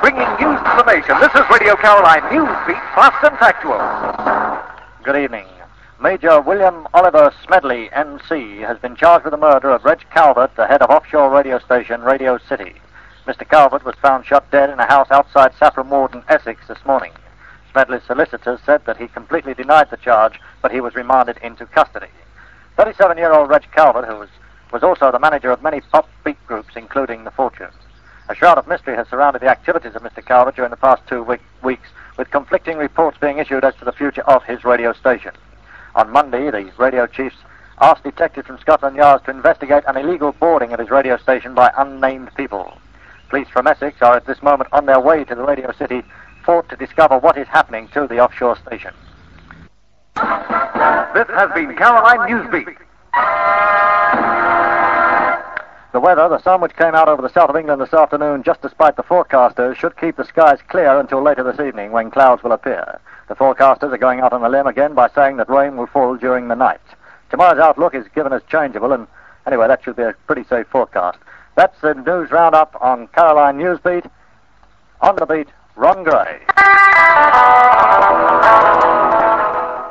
bringing news to the nation. This is Radio Caroline Newsbeat, fast and factual. Good evening. Major William Oliver Smedley, MC, has been charged with the murder of Reg Calvert, the head of offshore radio station Radio City. Mr. Calvert was found shot dead in a house outside Saffron Walden, Essex, this morning. Smedley's solicitors said that he completely denied the charge, but he was remanded into custody. 37-year-old Reg Calvert, who was also the manager of many pop beat groups, including The Fortunes. A shroud of mystery has surrounded the activities of Mr. Calvert during the past 2 weeks, with conflicting reports being issued as to the future of his radio station. On Monday, the radio chiefs asked detectives from Scotland Yard to investigate an illegal boarding of his radio station by unnamed people. Police from Essex are at this moment on their way to the Radio City fort to discover what is happening to the offshore station. This has been Caroline Newsbeat. The weather, the sun which came out over the south of England this afternoon, just despite the forecasters, should keep the skies clear until later this evening when clouds will appear. The forecasters are going out on a limb again by saying that rain will fall during the night. Tomorrow's outlook is given as changeable, and anyway, that should be a pretty safe forecast. That's the news roundup on Caroline Newsbeat. On the beat, Ron Gray.